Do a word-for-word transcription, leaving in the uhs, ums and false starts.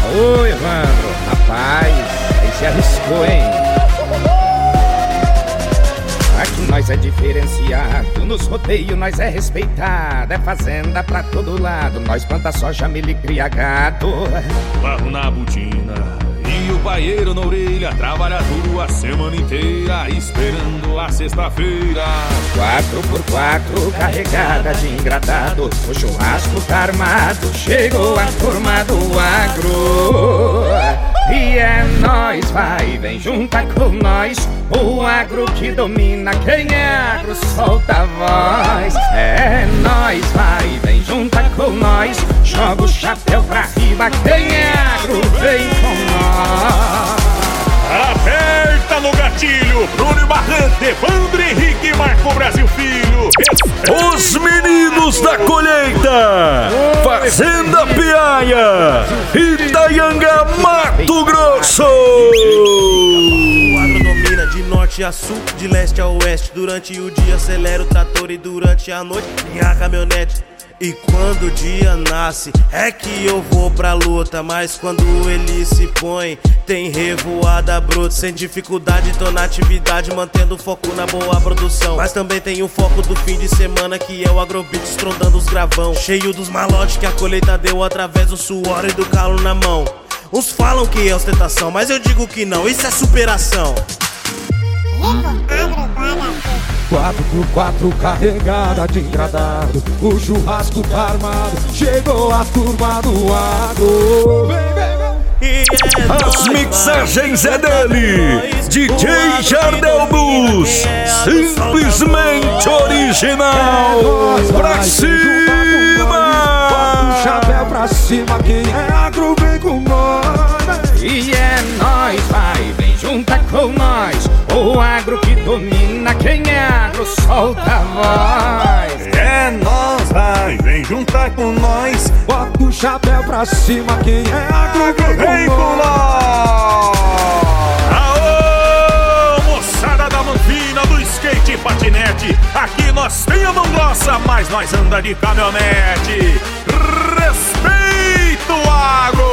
Oi, Evandro, rapaz, aí se arriscou, hein? Aqui nós é diferenciado, nos rodeios nós é respeitado. É fazenda pra todo lado, nós planta soja, milho e cria gado. Barro na botina e o paieiro na orelha, trabalha duro a semana inteira, esperando a sexta-feira. Quatro por quatro, carregada de engradado, o churrasco tá armado, chegou a turma do agro. E é nós, vai, vem junta com nós, o agro que domina, quem é agro solta a voz. É nós, vai, vem junta com nós, joga o chapéu pra riba, quem é agro vem com nós. Aperta no gatilho, Bruno Barrante, Evandro Henrique e Marco Brasil Filho. Os meninos da colheita, Fazenda Piaia, Itaianga, Mato Grosso. O agro domina de norte a sul, de leste a oeste. Durante o dia acelera o trator e durante a noite minha caminhonete. E quando o dia nasce, é que eu vou pra luta. Mas quando ele se põe, tem revoada bruta. Sem dificuldade, tô na atividade, mantendo foco na boa produção. Mas também tem o foco do fim de semana, que é o agrobeat estrondando os gravão. Cheio dos malotes que a colheita deu através do suor e do calo na mão. Uns falam que é ostentação, mas eu digo que não, isso é superação. Quatro por quatro, carregada de engradado, o churrasco tá armado, chegou a turma do agro. As mixagens é dele, D J Jardel Blues, simplesmente original. Pra cima! Bota o chapéu pra cima, quem é agro vem com nós. E é nós, vai, vem junta com nós, o agro que domina, quem é agro solta a voz. É nós, vai, vem juntar com nós, bota o chapéu pra cima, quem é agro vem com nós. Aô, moçada da Manfina, do skate e patinete, aqui nós tem a mão grossa, mas nós anda de caminhonete. Respeito o agro.